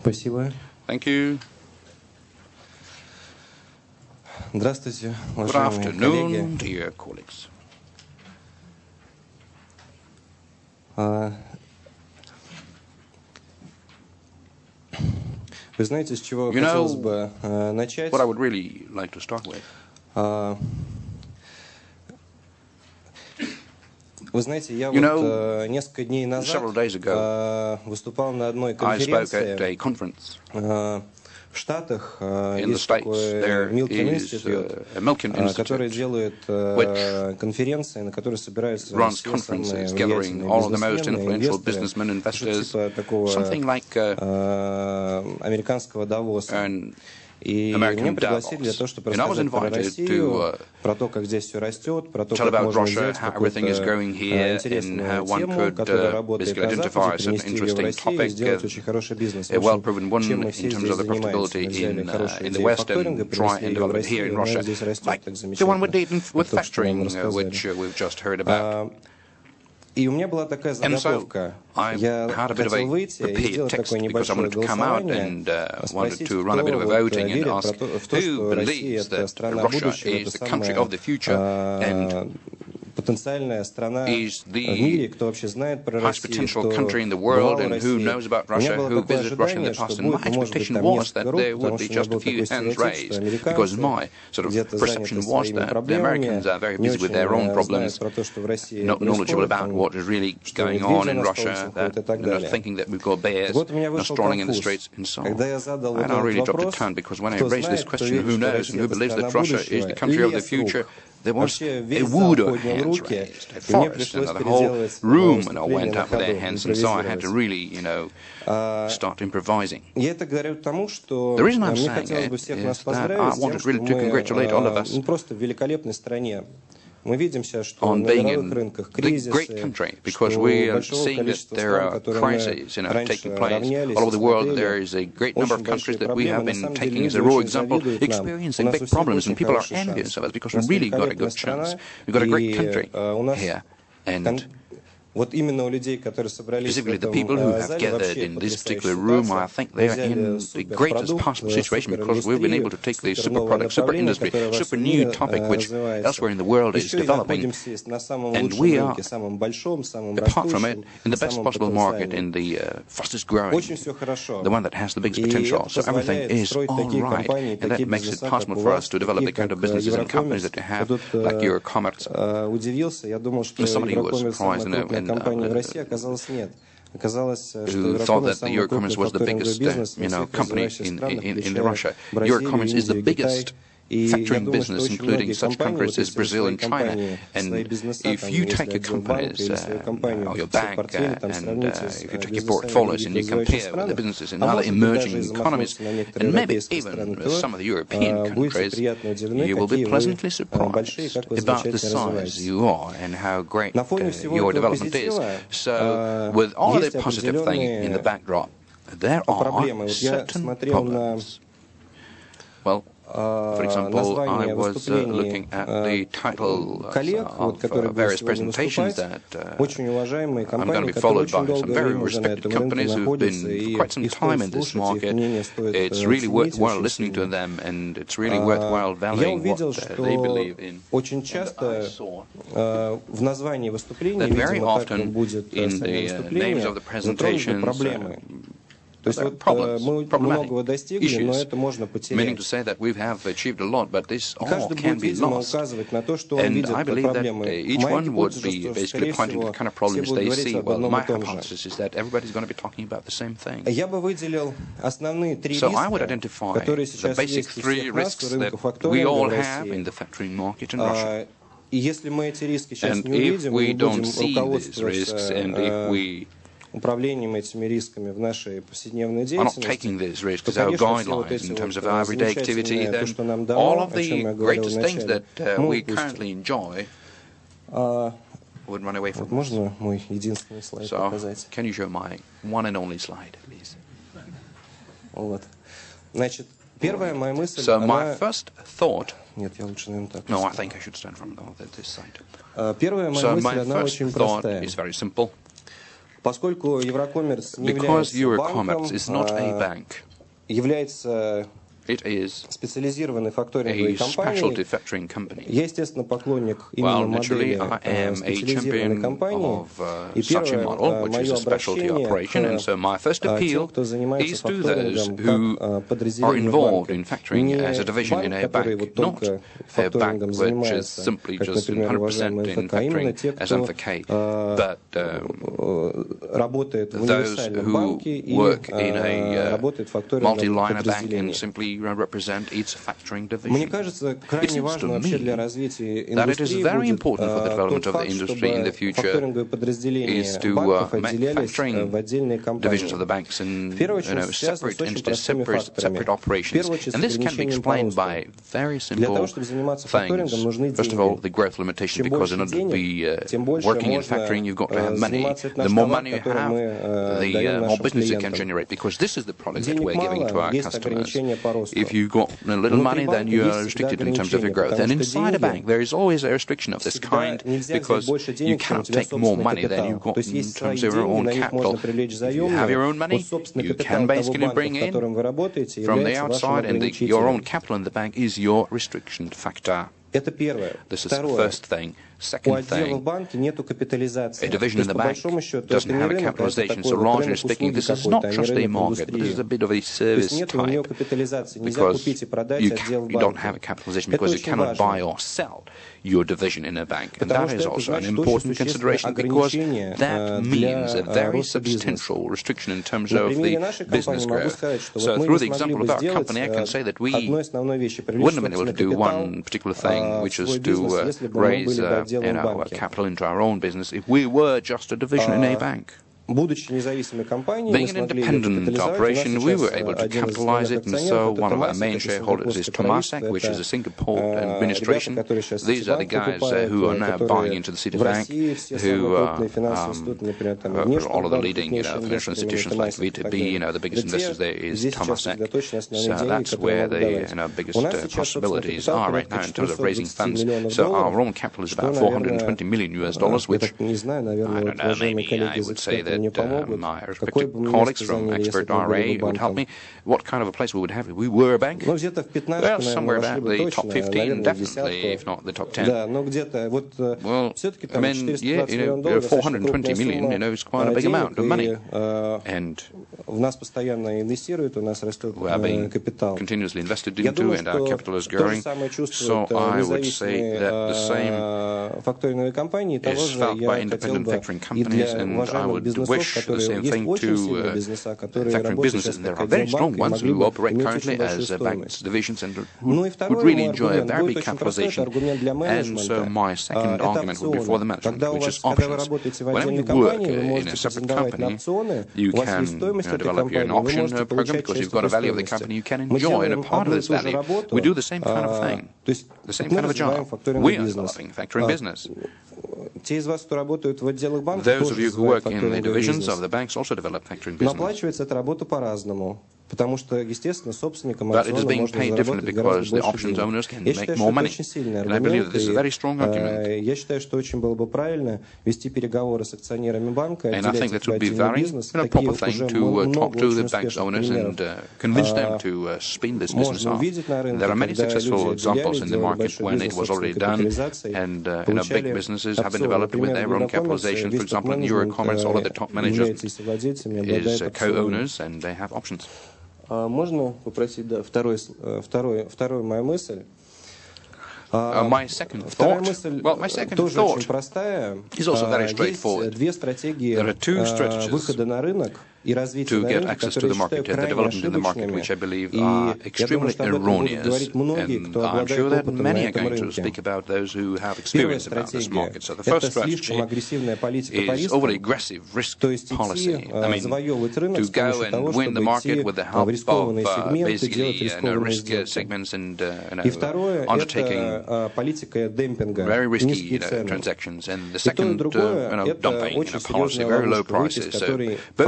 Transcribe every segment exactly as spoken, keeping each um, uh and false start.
Спасибо. Thank you. Здравствуйте, Good уважаемые коллеги. afternoon, dear colleagues. А, Вы знаете, с чего You know, хотелось бы э, начать? What I would really like to start with. А, Вы знаете, я You вот know, э, несколько дней назад several days ago, э, выступал на одной I spoke at конференции a conference э, в Штатах. э, in the Есть States. такой There Milken is Institute, uh, a Milken э, который Institute, делает which э, конференции, на которые собираются runs все самые conferences gathering влиятельные all of the most бизнесмены, influential инвесторы, businessmen, investors, типа такого something like uh, э, американского Давоса. an И American меня пригласили для Davos. того, чтобы And I was рассказать про invited Россию, to uh, про то, как здесь все растет, про то, tell как about можно Russia, взять how everything is какую-то going here, and интересную how one тему, could которая uh, работает basically на identify Западе, certain перенести ее в interesting Россию и topic, сделать uh, очень хороший бизнес. В a общем, well-proven one чем мы in все terms здесь of the занимаемся. profitability Мы взяли in, uh, хорошую in the идею West факторинга, and try принесли and ее в develop it here Россию, in и она Russia, здесь растет like так the one замечательно, we did in, with как только что нам factoring, uh, рассказали. which uh, we've just heard about. И у меня была такая заготовка. I Я had a bit of хотел a выйти и prepared сделать text такое because I небольшое wanted to come out голосование, and uh, wanted спросить, to run a кто bit of a вот voting and верит ask про то, в то, who что Россия believes это that страна Russia будущего, is это the country самая of the future and э, потенциальная страна is в мире, the кто вообще знает про highest Россию, potential кто country in the бывал world в and who России. knows about У меня Russia, было who такое visited Russia in the ожидание, что past. And my будет, может быть, expectation там was несколько that рук, there would потому be что у меня just a был few такой hands стереотип, что raised, because американцы my sort of где-то perception заняты was своими that the проблемами, Americans are very не busy with очень their own знают problems, про то, что в России not knowledgeable происходит, about там, what is really что going медведи on in на Russia, столицах ходят that и так you know, далее. thinking that we've got Так bears вот, у меня you know, вышел strolling in the конфуз, streets and so on. когда я задал вот And I этот really dropped a вопрос, ton because when I кто raised this знает, кто question, верит, who что knows and Россия who это believes страна that Russia is будущего, the country of the лес рук. future, there was Вообще a весь wood зал of поднял hands руки, raised, a и мне forest, and пришлось the whole переделывать room выступление went на up with their ходу, hands, and so I had to импровизировать. really, you know, start improvising. Я это говорю к тому, что The reason I'm мне saying хотелось it бы всех is нас that поздравить I с тем, wanted что really to мы congratulate all of us ну, просто в великолепной стране. Мы видим сейчас, что on на being мировых in рынках the great кризисы, country, что because у we are большого seeing that количества there стран, are которые мы crises, you know, раньше taking place равнялись all over и the world. смотрели, There is a great number of очень countries большие that we проблемы. have На been самом деле taking as люди a raw очень example, завидуют нам. У experiencing нас у big всех problems, очень and people are хороший envious шанс. of us because У we нас really got a великолепная good chance. страна, We've got a great и country у нас here, and вот именно у людей, которые собрались в specifically the этом people who have зале, gathered вообще in this потрясающая particular room, I ситуация. think Мы they are взяли in the супер greatest продукт, possible situation супер because we've been индустрию, able to take this супер super новое product, super направление, industry, которое во super всем new мире topic, which развивается. elsewhere in the world is Еще и developing. находимся на самом And лучшем we are, рынке, самом большом, самом apart from it, растущем, in the best самом possible market, in потенциальном. the uh, fastest growing, Очень все хорошо. the one that has the biggest И potential. это So everything позволяет is строить all такие right, компании, and that такие makes it бизнеса, как possible у for us вас, to develop the такие kind of как businesses and companies Eurocommerce. that you Я have, тут like Eurocommerce. э, удивился, я думал, что Somebody was Eurocommerce самая surprised, you know, крупная and, компания в uh, России, оказалось нет. Оказалось, что who thought Eurocommerce that the самый крупный Eurocommerce was the факторинговый biggest, uh, бизнес you во know, всех company развивающихся in, странах, in, in включая Russia. Бразилию, Eurocommerce is the Индию, Китай. biggest И я factoring думаю, что business, очень including многие such компании, countries вот as если вы Brazil свои and China. компании, свои And бизнеса, if там, you если take your отдел банка companies, или свою uh, компанию or your в свой bank, портфель, uh, там and сравните uh, с if you take your бизнесами portfolios других and you развивающихся compare with the странах, businesses in а other может быть даже emerging и economies, замахнуться на некоторые and maybe европейские even страны, то some of the European будете countries, приятно удивлены, you will be какие вы pleasantly большие, как вы surprised about the замечательно size развиваетесь. you are and how great На фоне uh, всего your этого development is. позитива So, with all of есть the positive thing in the определенные backdrop, there are проблемы. Вот я certain смотрел на problems. Well, for example, I was uh, looking at the title коллег, of которые uh, будут various сегодня presentations выступать, that uh, очень уважаемые I'm going to компании, be которые followed by очень some долгое very время уже на respected этом рынке companies who've находятся, been и quite some их time стоит in this слушать, их market. мнение стоит It's really ценить worthwhile очень listening to сильно. them, and it's really worthwhile Я valuing what увидел, uh, they что believe in. очень часто э, в названии выступления, That very видимо, так often будет in самое the uh, выступление, names of the затронуты presentations, проблемы. uh, То есть вот э, мы многого достигли, но это можно meaning to потерять. say that we have achieved a lot, but this all Каждый can будет, be видимо, lost. указывать на то, что он And видит I как believe that проблемы. uh, each Моя one would гипотеза, be что, basically скорее pointing to всего, the kind of все problems будут they говорить see. об Well, одном my и том же. hypothesis is that everybody's going to be talking about the same thing. Я бы выделил основные три So I would риска, identify которые the сейчас basic есть у three всех нас risks в that рынке we факторинга all в have in России. the factoring market in Russia. И если мы эти риски сейчас And не if увидим, we мы don't будем see these risks, руководствоваться and if we управлением этими рисками в нашей повседневной are not деятельности, taking these risks то, as our конечно, все вот guidelines эти in terms вот of our everyday activity, замечательное, то, then что нам all дано, of о чем the я говорил greatest things вначале, that uh, мы we упустим. currently enjoy would run away from Вот us. можно мой единственный слайд So, показать? can you show my one and only slide, please? Вот. Значит, первая моя мысль, So она... my first thought... Нет, я лучше, наверное, так. No, I think I should stand from this side. Первая моя So мысль, my она first очень thought простая. is very simple. Поскольку Еврокоммерс не Because является Eurocommerce is not a банком, bank, является it is специализированной a факторинговой specialty компанией, factoring company. я, естественно, поклонник Well, именно naturally, модели I э, am a специализированной champion компании. of uh, И such a первое model, э, which is мое a specialty обращение operation, and so my first к э, тем, appeal кто занимается is to those факторингом who как э, are подразделение involved банка. in factoring Не as a division банк, in a который bank, вот not только a bank факторингом which is занимается, simply как, just например, one hundred уважаемый percent in ФК, а именно factoring те, as кто M F K, э, but um, работает в those универсальном who банке и work in a э, uh, работает в факторинговом multi-liner bank and подразделении. simply represent its factoring division. Мне кажется, крайне важно вообще для развития that it is индустрии very будет important for the э, development тот of the факт, industry in the чтобы future факторинговые подразделения is to банков uh, make отделялись э, factoring в отдельные divisions of the компании. banks in В первую you know, очередь связано separate с очень entities, простыми separate, факторами. separate В operations. первую очередь с And this can be ограничением по explained by росту. very Для того, simple чтобы заниматься things. факторингом, нужны First of all, деньги. the growth limitation, Чем because in больше order to be денег, uh, тем больше working in можно factoring, you've got to have э, money. заниматься The наш more товар, money you который have, мы э, the даем uh, more нашим business you can клиентам. generate, because this is the product that Денег we're giving to мало, our есть customers. ограничения по росту. If you've got a little money, then you are restricted in terms of your growth. And inside a bank, there is always a restriction of this kind, because you cannot take more money than you've got in terms of your own capital. If you have your own money, you can basically bring in from the outside, and the, your own capital in the bank is your restriction factor. Это первое. This is the Второе. first thing. У Second отдела в thing, банке нету капитализации. a division in the по bank большому счету, doesn't это не have a рынок, а это capitalization. такой So вот largely рынок speaking, услуги this is какой-то, not а не just a рынок market, but this is a индустрии. bit of a То есть service нет у нее type, капитализации. Нельзя because купить и продать you, отдел в you don't have a банке. capitalization Это because you очень cannot buy важно. or sell your division in a bank. And Потому that что is это also an значит очень important существенное consideration, because ограничение that для means a very роста бизнеса. substantial restriction in terms На of примере the нашей business компании могу growth. сказать, что So вот мы through не the смогли example бы of our сделать company, I can say that we одной основной вещи, wouldn't привлечь have been able to собственный do капитал one particular thing, which в is свой to бизнес, uh, если бы мы raise были бы uh, you отделом в know, банке. capital into our own business if we were just a division in a bank. Будучи независимой компанией, мы Being an смогли ее independent капитализовать. operation, we were able to один из capitalize it, and so акционеров, one of our это main Temasek, shareholders is это Temasek, which is a Singapore administration. These are the guys uh, who are now buying into the Citibank, who are um, all of the leading you know, financial institutions like V T B, you know, the biggest investors there is Temasek. So that's where the you know, biggest uh, possibilities are right now in terms of raising funds. So our own capital is about four hundred twenty million U S dollars, which I don't know, maybe I would say that uh, my respected colleagues from Expert R A would help me. What kind of a place we would have if we were a bank? Well, somewhere about the top fifteen, definitely, if not the top ten. Well, I mean, yeah, you know, four hundred twenty million, you know, is quite a big amount of money. And we are being continuously invested into, and our capital is growing. So I would say that the same is felt by independent factoring companies, and I would wish the same thing to uh, factoring businesses. And there are very strong ones who operate currently as uh, banks divisions and who would really enjoy a very big capitalization. And so my second argument would be for the management, which is options. Whenever you work uh, in a separate company, you can you know, develop your an option uh, program because you've got a value of the company you can enjoy, and a part of this value, we do the same kind of thing, the same kind of a job. We are developing factoring business. Those of you who work in the divisions of the banks also develop factoring business. Потому что, естественно, собственникам But it is being paid differently because the options owners can make more money. And I believe that this is a very strong argument. Я считаю, что очень было бы правильно вести переговоры с акционерами банка, and I think that would be very you know, proper thing to uh, talk to the bank's owners and uh, convince them to uh, spin this business off. There are many successful examples in the market when it was already done, and uh, you know, big businesses have been developed with their own capitalization. For example, in Eurocommerce, all of the top managers is uh, co-owners, and they have options. Можно попросить, да, второй, второй, вторая моя мысль. Uh, my second thought, well, my second thought is also very straightforward. There are two strategies to get access to the market and the development in the market, which I believe are extremely erroneous. And I'm sure that many are going to speak about those who have experience about this market. So the first strategy is overly aggressive risk policy. I mean, to go and win the market with the help of uh, basically you know, risk uh, segments and uh, you know, undertaking very risky you know, transactions. And the second, uh, you know, dumping you know, policy, very low prices. So both of them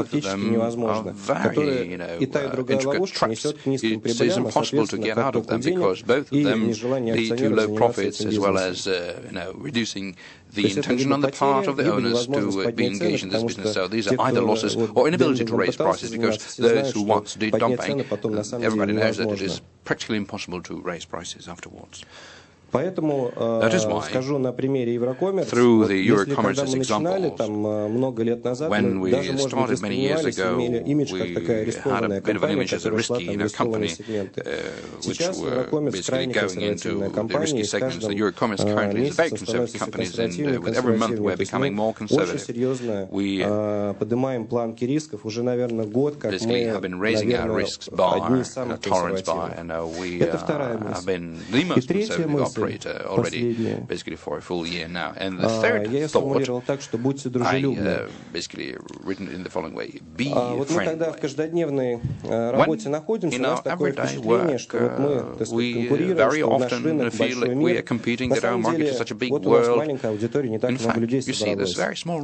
невозможно, very, you know, uh, intricate traps. It is impossible to get out of them because both of them lead to low profits as well as, uh, you know, reducing the intention on the part of the owners to uh, be engaged in this business. So these are either losses or inability to raise prices, because those who once did dumping, everybody knows that it is practically impossible to raise prices afterwards. Поэтому э, скажу на примере Еврокоммерс, вот, если когда мы начинали там много лет назад, мы даже, может быть, воспринимались, имели имидж как такая рискованная компания, которая шла там в рискованные сегменты. Сейчас Еврокоммерс крайне консервативная компания, и с каждым месяцем становится все консервативнее, консервативнее. Очень серьезно э, поднимаем планки рисков, уже, наверное, год, как мы, наверное, одни из самых консервативных. Это вторая мысль. И третья мысль, already basically for a full year now. And the third я сформулировал так, что будьте дружелюбны. I, uh, basically written in the following way: be вот мы когда в каждодневной работе находимся, у нас такое впечатление, что вот мы, так сказать, конкурируем, что наш рынок большой мир. На самом деле, вот у нас маленькая аудитория, не так много людей собралось.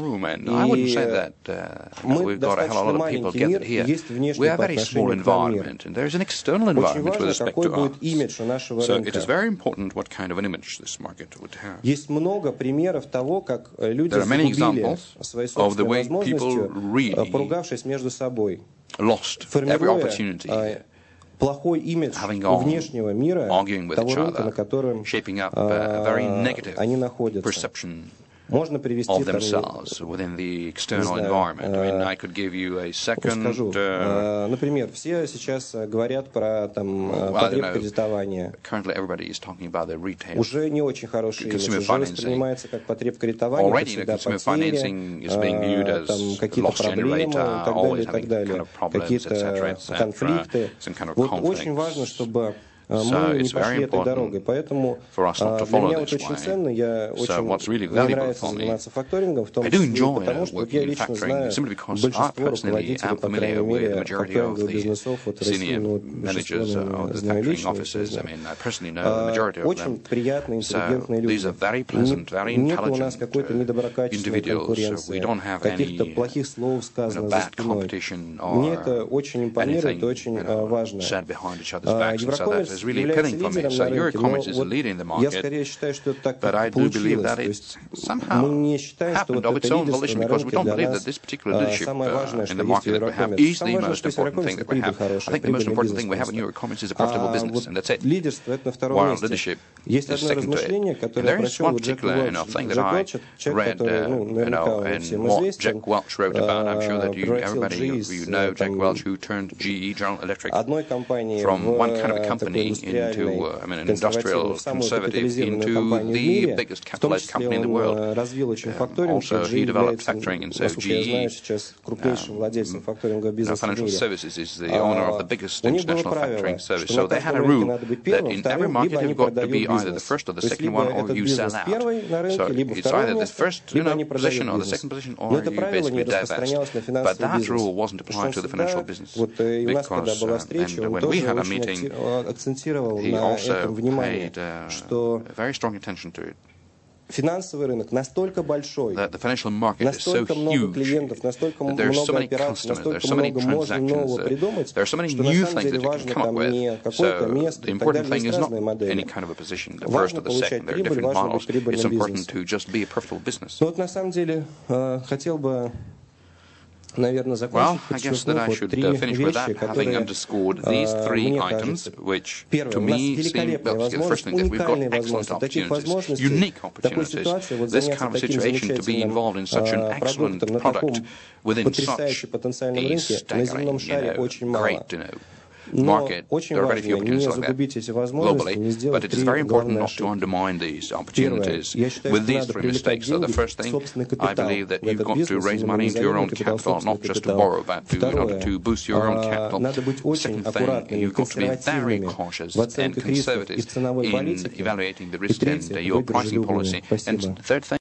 И мы достаточно маленький мир, есть внешний по отношению к нам мир. Очень важно, какой будет имидж у нашего рынка. What kind of an image this market would have. Есть много примеров того, как люди загубили свои собственные возможности, поругавшись между собой, формируя плохой имидж внешнего мира, того рынка, на котором они находятся. Можно привести of themselves там, within the external environment. I mean, I could give you a second. Uh, Например, все сейчас говорят про там потребкредитование. Currently, everybody is talking about the retail. Уже не очень хороший имидж, уже воспринимается как потребкредитование, как всегда потери, там какие-то проблемы и так далее, и так далее, какие-то конфликты. Вот очень важно, чтобы мы не пошли этой дорогой, поэтому для меня вот очень ценно, я очень, мне нравится заниматься факторингом, в том числе потому, что я лично знаю большинство руководителей, по крайней мере, факторинговых бизнесов, вот России, ну, большинство знаю лично, очень приятные, интеллигентные люди. Нет у нас какой-то недоброкачественной конкуренции, каких-то плохих слов сказано за спиной. Мне это очень импонирует, очень важно. Еврокоммерс является лидером на рынке, но вот я скорее считаю, что это так получилось. То есть мы не считаем, что вот это лидерство на рынке для нас самое важное, что есть в Еврокоммерсе. Самое важное, что есть в Еврокоммерсе, это прибыль хорошая, прибыльный бизнес. А вот лидерство — это на втором месте. Есть одно размышление, которое я прочел у Джека Уэлча. Джек Уэлч — человек, который, ну, наверняка всем известен, превратил джи и одной компании в такой into uh, I mean, an industrial conservative into the biggest capitalized company in the world. Uh, also, he developed factoring, and so G E, uh, Financial Services, is the owner of the biggest international factoring service. So they had a rule that in every market you've got to be either the first or the second one, or you sell out. So it's either the first, you know, position or the second position, or you basically divest. But that rule wasn't applied to the financial business, because uh, and when we had a meeting, he also paid uh, very strong attention to it. Финансовый рынок настолько большой, the, the financial market настолько is so много huge, клиентов, настолько много so операций, настолько so много можно нового придумать, so что на самом деле важно там не какое-то место и так далее, есть разные модели. Важно получать прибыль, важно быть прибыльным бизнесом. Но вот на самом деле хотел бы, наверное, закончить, подчеркнув вот три вещи, которые, мне кажется, первое, у нас великолепная возможность, уникальные возможности, таких возможностей, такой ситуации, вот заняться таким замечательным продуктом на таком потрясающем потенциальном рынке на земном шаре очень мало. Но очень важно не загубить эти возможности, не сделать три главные ошибки. Первое. Я считаю, что надо привлекать деньги в собственный капитал в этот бизнес, именно не заемный капитал, собственный капитал. Второе. Надо быть очень аккуратными и консервативными в оценках рисков и в ценовой политике. И третье. Быть дружелюбными. Спасибо.